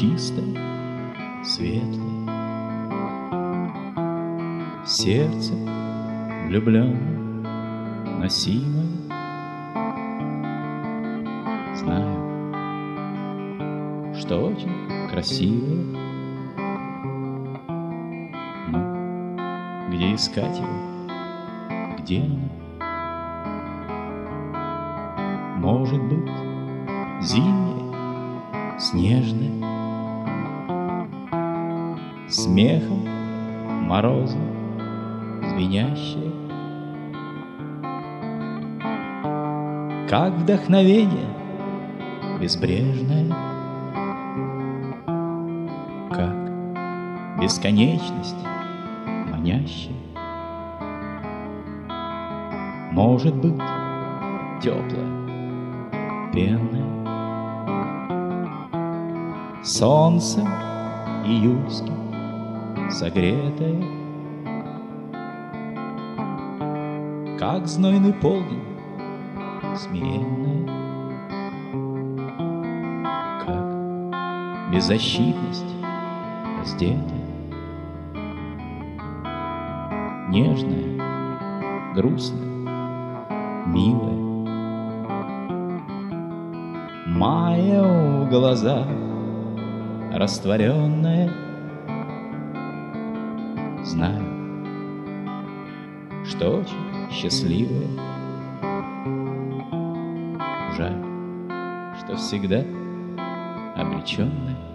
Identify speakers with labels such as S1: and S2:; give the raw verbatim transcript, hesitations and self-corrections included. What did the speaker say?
S1: чистое, светлое. Сердце влюблённое, носимое. Знаю, что очень красивое. Но где искать его? Где оно? Может быть, зимнее, снежное, смехом морозным, звенящее, как вдохновение безбрежное, как бесконечность манящая. Может быть, теплое, пенное, солнцем июльским согретое, как знойный полдень смиренное, как беззащитность раздетая, нежная, грустная, милая. Майя в глазах растворенная. Знаю, что очень счастливая. Жаль, что всегда обреченная.